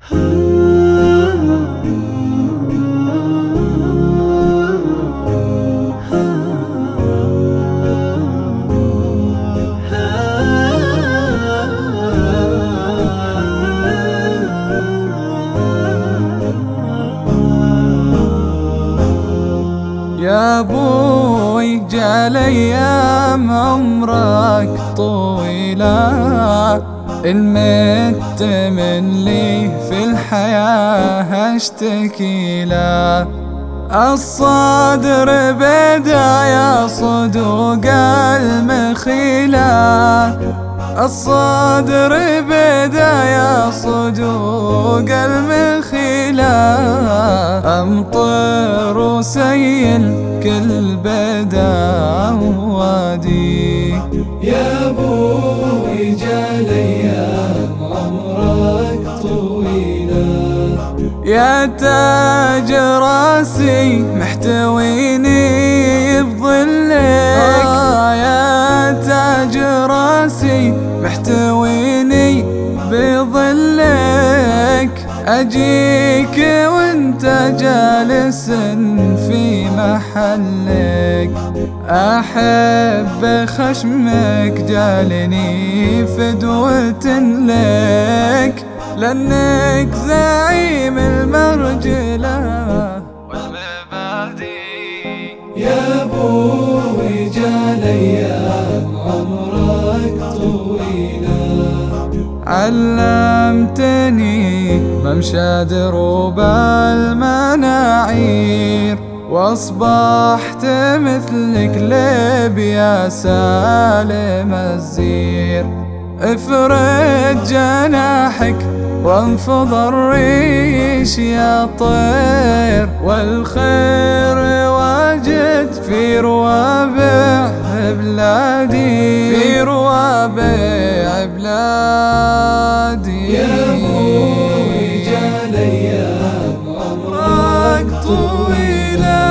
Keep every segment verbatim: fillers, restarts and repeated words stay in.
يا ابوي جال ايام عمرك طويلة، إن مت من لي في الحياة اشتكي له. الصدر بداية صدوق المخيلة، الصدر بداية صدوق المخيلة. أمطر وسيل كل بدا وادي. يا ابوي جال ايام عمرك طويلة، يا تاج راسي محتويني بظلك. آه يا تاج راسي محتويني بظلك. أجيك وانت جالس في محلك، أحب خشمك جالني فدوة لك، لأنك زعيم المرجلة والمبادئ. يا ابوي جال ايام عمرك طويلة، علمتني ممشى دروب المناعير، واصبحت مثلك لب يا سالم الزير. افرد جناحك وانفض الريش يا طير، والخير واجد في روابع بلادي، في روابع بلادي. يا ابوي جال ايام عمرك طويلة،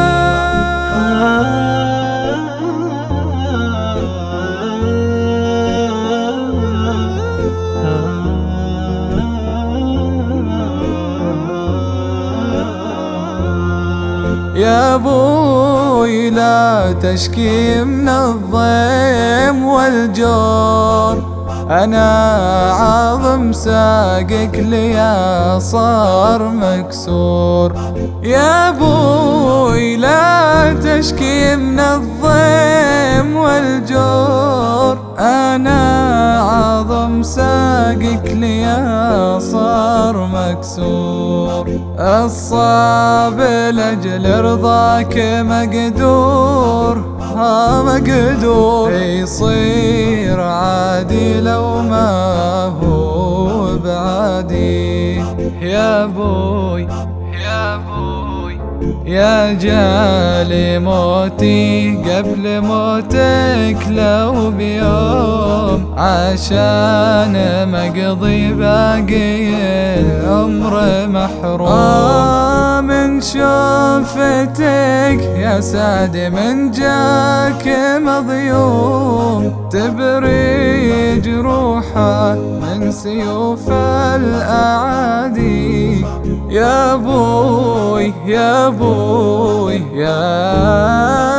يا ابوي لا تشكي من الضيم والجور، أنا عظم ساقك ليا صار مكسور. يا ابوي لا تشكي من الضيم والجور، أنا عظم ساقك ليا صار مكسور. الصعب لأجل رضاك مقدور، ها مقدور يصير عادي لو ما هو بعادي. يا ابوي يا ابوي يا جالي موتي قبل موتك لو بيوم، عشان مقضي باقي العمر محروم. آه من شوفتك يا سعد من جاك مضيوم، تبري جروحه من سيوف الأعادي. يا ابوي يا ابوي يا